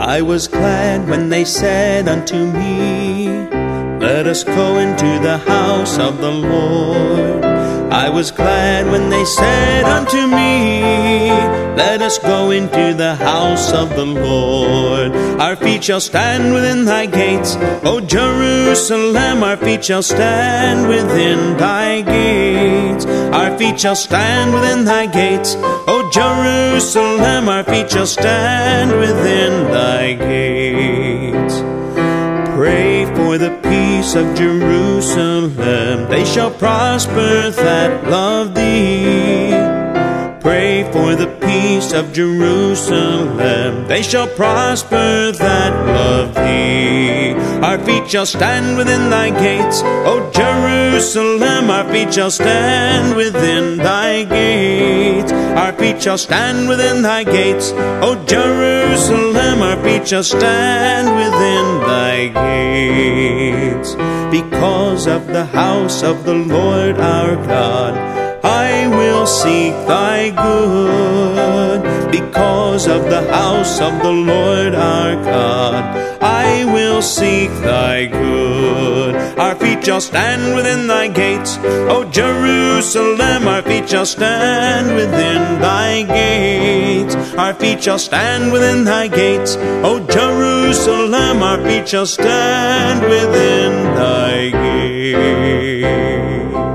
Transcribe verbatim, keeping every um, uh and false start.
I was glad when they said unto me, let us go into the house of the Lord. I was glad when they said unto me, let us go into the house of the Lord. Our feet shall stand within thy gates, O Jerusalem, our feet shall stand within thy gates. Our feet shall stand within thy gates, O Jerusalem, our feet shall stand within thy gates. Pray for the peace of Jerusalem, they shall prosper that love thee. Pray for the peace of Jerusalem, they shall prosper that love thee. Our feet shall stand within thy gates, O Jerusalem, our feet shall stand within thy gates. Our feet shall stand within thy gates, O Jerusalem, our feet shall stand within thy gates. Because of the house of the Lord our God, I will seek thy good. Because of the house of the Lord our God, I will seek thy good. Our feet shall stand within thy gates, O Jerusalem, our feet shall stand within thy gates. Our feet shall stand within thy gates, O Jerusalem, our feet shall stand within thy gates.